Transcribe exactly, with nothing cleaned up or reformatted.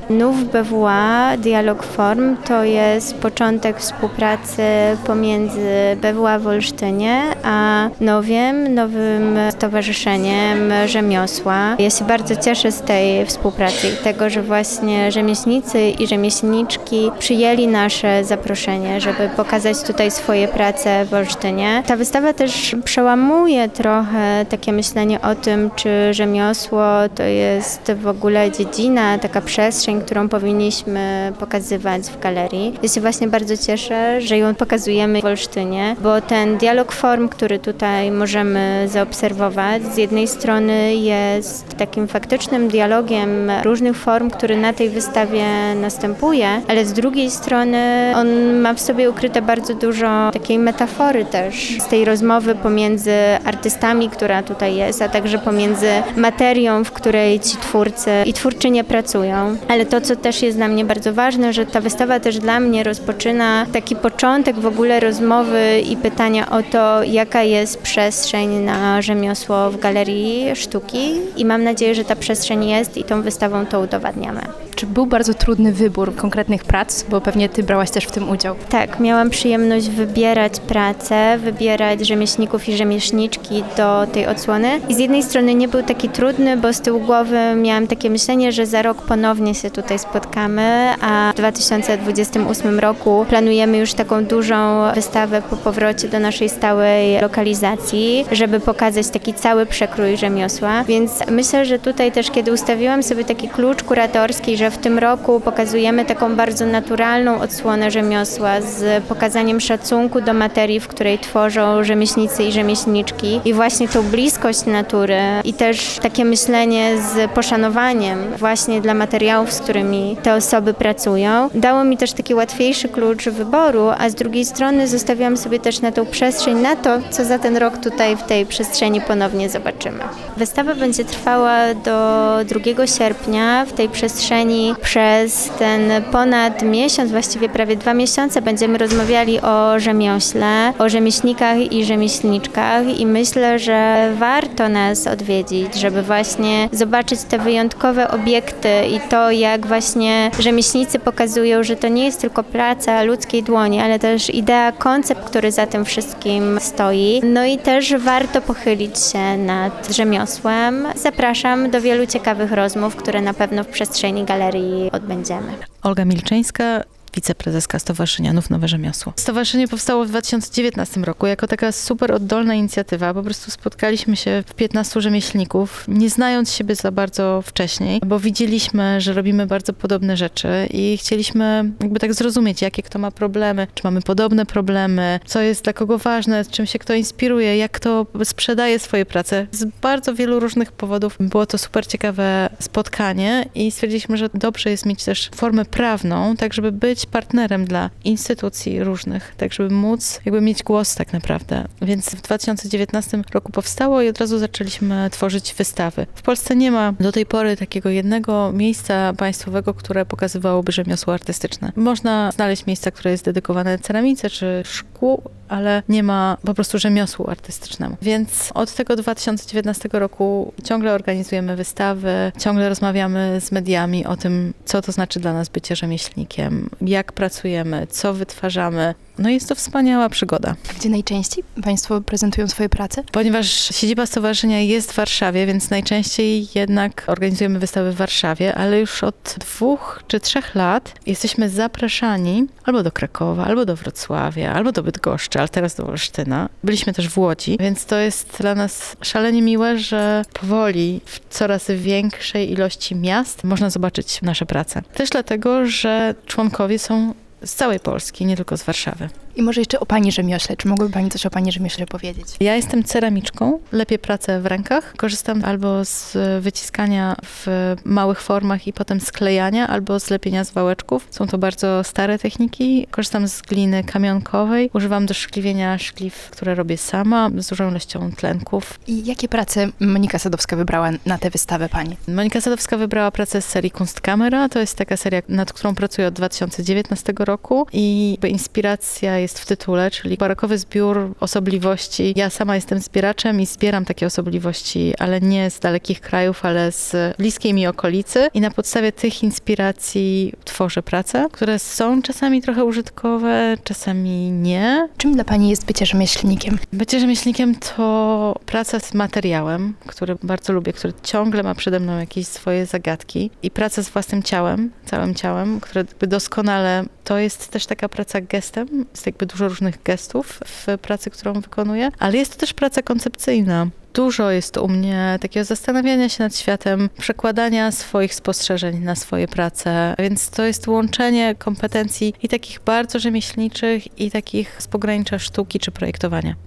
Nów B W A, Dialog Form, to jest początek współpracy pomiędzy B W A w Olsztynie a Nowiem, nowym stowarzyszeniem rzemiosła. Ja się bardzo cieszę z tej współpracy i tego, że właśnie rzemieślnicy i rzemieślniczki przyjęli nasze zaproszenie, żeby pokazać tutaj swoje prace w Olsztynie. Ta wystawa też przełamuje trochę takie myślenie o tym, czy rzemiosło to jest w ogóle dziedzina, taka przestrzeń, którą powinniśmy pokazywać w galerii. Ja się właśnie bardzo cieszę, że ją pokazujemy w Olsztynie, bo ten dialog form, który tutaj możemy zaobserwować, z jednej strony jest takim faktycznym dialogiem różnych form, który na tej wystawie następuje, ale z drugiej strony on ma w sobie ukryte bardzo dużo takiej metafory też z tej rozmowy pomiędzy artystami, która tutaj jest, a także pomiędzy materią, w której ci twórcy i twórczynie pracują. Ale to, co też jest dla mnie bardzo ważne, że ta wystawa też dla mnie rozpoczyna taki początek w ogóle rozmowy i pytania o to, jaka jest przestrzeń na rzemiosło w Galerii Sztuki i mam nadzieję, że ta przestrzeń jest i tą wystawą to udowadniamy. Czy był bardzo trudny wybór konkretnych prac, bo pewnie ty brałaś też w tym udział? Tak, miałam przyjemność wybierać pracę, wybierać rzemieślników i rzemieślniczki do tej odsłony. I z jednej strony nie był taki trudny, bo z tyłu głowy miałam takie myślenie, że za rok ponownie się tutaj spotkamy, a w dwa tysiące dwudziestym ósmym roku planujemy już taką dużą wystawę po powrocie do naszej stałej lokalizacji, żeby pokazać taki cały przekrój rzemiosła. Więc myślę, że tutaj też, kiedy ustawiłam sobie taki klucz kuratorski, że w tym roku pokazujemy taką bardzo naturalną odsłonę rzemiosła z pokazaniem szacunku do materii, w której tworzą rzemieślnicy i rzemieślniczki i właśnie tą bliskość natury i też takie myślenie z poszanowaniem właśnie dla materiałów, z którymi te osoby pracują. Dało mi też taki łatwiejszy klucz wyboru, a z drugiej strony zostawiłam sobie też na tą przestrzeń, na to, co za ten rok tutaj w tej przestrzeni ponownie zobaczymy. Wystawa będzie trwała do drugiego sierpnia w tej przestrzeni. Przez ten ponad miesiąc, właściwie prawie dwa miesiące będziemy rozmawiali o rzemiośle, o rzemieślnikach i rzemieślniczkach i myślę, że warto nas odwiedzić, żeby właśnie zobaczyć te wyjątkowe obiekty i to, jak właśnie rzemieślnicy pokazują, że to nie jest tylko praca ludzkiej dłoni, ale też idea, koncept, który za tym wszystkim stoi. No i też warto pochylić się nad rzemiosłem. Zapraszam do wielu ciekawych rozmów, które na pewno w przestrzeni galerii odbędziemy. Olga Milczyńska, wiceprezeska Stowarzyszenia Nów Nowe Rzemiosło. Stowarzyszenie powstało w dwa tysiące dziewiętnastym roku jako taka super oddolna inicjatywa. Po prostu spotkaliśmy się w piętnastu rzemieślników, nie znając siebie za bardzo wcześniej, bo widzieliśmy, że robimy bardzo podobne rzeczy i chcieliśmy jakby tak zrozumieć, jakie kto ma problemy, czy mamy podobne problemy, co jest dla kogo ważne, czym się kto inspiruje, jak kto sprzedaje swoje prace. Z bardzo wielu różnych powodów było to super ciekawe spotkanie i stwierdziliśmy, że dobrze jest mieć też formę prawną, tak żeby być partnerem dla instytucji różnych, tak żeby móc jakby mieć głos tak naprawdę. Więc w dwa tysiące dziewiętnastym roku powstało i od razu zaczęliśmy tworzyć wystawy. W Polsce nie ma do tej pory takiego jednego miejsca państwowego, które pokazywałoby rzemiosło artystyczne. Można znaleźć miejsca, które jest dedykowane ceramice czy szkłu, ale nie ma po prostu rzemiosłu artystycznemu. Więc od tego dwa tysiące dziewiętnastego roku ciągle organizujemy wystawy, ciągle rozmawiamy z mediami o tym, co to znaczy dla nas bycie rzemieślnikiem, jak pracujemy, co wytwarzamy. No jest to wspaniała przygoda. A gdzie najczęściej Państwo prezentują swoje prace? Ponieważ siedziba stowarzyszenia jest w Warszawie, więc najczęściej jednak organizujemy wystawy w Warszawie, ale już od dwóch czy trzech lat jesteśmy zapraszani albo do Krakowa, albo do Wrocławia, albo do Bydgoszczy, ale teraz do Olsztyna. Byliśmy też w Łodzi, więc to jest dla nas szalenie miłe, że powoli w coraz większej ilości miast można zobaczyć nasze prace. Też dlatego, że członkowie są z całej Polski, nie tylko z Warszawy. I może jeszcze o Pani rzemiośle. Czy mogłaby Pani coś o Pani rzemiośle powiedzieć? Ja jestem ceramiczką, lepię pracę w rękach. Korzystam albo z wyciskania w małych formach i potem sklejania, albo z lepienia z wałeczków. Są to bardzo stare techniki. Korzystam z gliny kamionkowej. Używam do szkliwienia szkliw, które robię sama, z dużą ilością tlenków. I jakie prace Monika Sadowska wybrała na tę wystawę Pani? Monika Sadowska wybrała pracę z serii Kunstkamera. To jest taka seria, nad którą pracuję od dwa tysiące dziewiętnastego roku i inspiracja jest jest w tytule, czyli barokowy zbiór osobliwości. Ja sama jestem zbieraczem i zbieram takie osobliwości, ale nie z dalekich krajów, ale z bliskiej mi okolicy i na podstawie tych inspiracji tworzę prace, które są czasami trochę użytkowe, czasami nie. Czym dla Pani jest bycie rzemieślnikiem? Bycie rzemieślnikiem to praca z materiałem, który bardzo lubię, który ciągle ma przede mną jakieś swoje zagadki i praca z własnym ciałem, całym ciałem, które jakby doskonale, to jest też taka praca gestem, jest jakby dużo różnych gestów w pracy, którą wykonuję, ale jest to też praca koncepcyjna. Dużo jest u mnie takiego zastanawiania się nad światem, przekładania swoich spostrzeżeń na swoje prace, więc to jest łączenie kompetencji i takich bardzo rzemieślniczych, i takich z pogranicza sztuki czy projektowania.